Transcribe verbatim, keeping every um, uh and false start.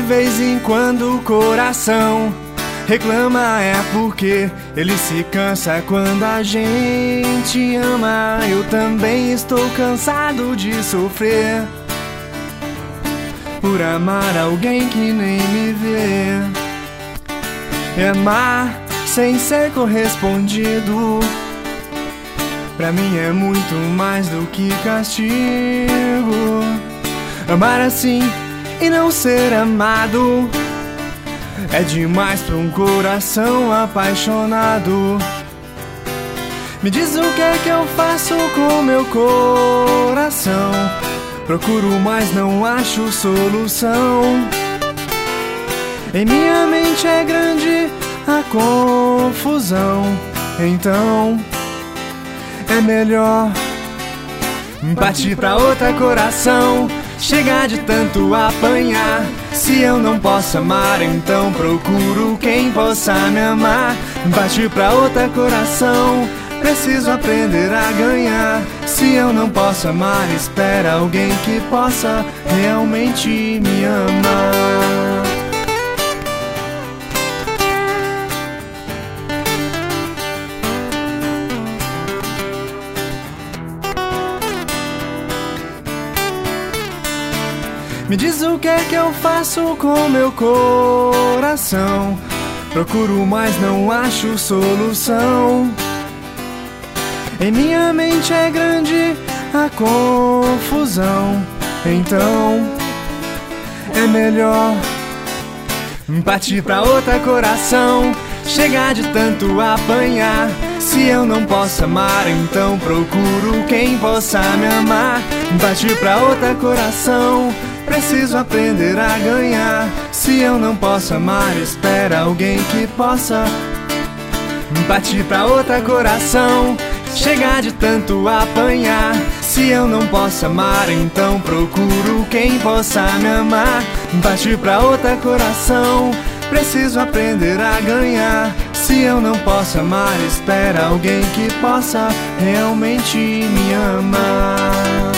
vez em quando o coração reclama, é porque ele se cansa quando a gente ama. Eu também estou cansado de sofrer por amar alguém que nem me vê. É amar sem ser correspondido, pra mim é muito mais do que castigo. Amar assim e não ser amado é demais pra um coração apaixonado. Me diz o que é que eu faço com meu coração. Procuro, mas não acho solução. Em minha mente é grande a confusão. Então é melhor partir pra outra coração. Chegar de tanto apanhar. Se eu não posso amar, então procuro quem possa me amar. Partir pra outra coração. Preciso aprender a ganhar. Se eu não posso amar, espera alguém que possa realmente me amar. Me diz o que é que eu faço com meu coração. Procuro, mas não acho solução. Em minha mente é grande a confusão. Então é melhor partir pra outra coração. Chegar de tanto apanhar. Se eu não posso amar, então procuro quem possa me amar. Partir pra outra coração. Preciso aprender a ganhar. Se eu não posso amar, espera alguém que possa partir pra outra coração. Chegar de tanto apanhar. Se eu não posso amar, então procuro quem possa me amar. Partir pra outra coração. Preciso aprender a ganhar. Se eu não posso amar, espera alguém que possa realmente me amar.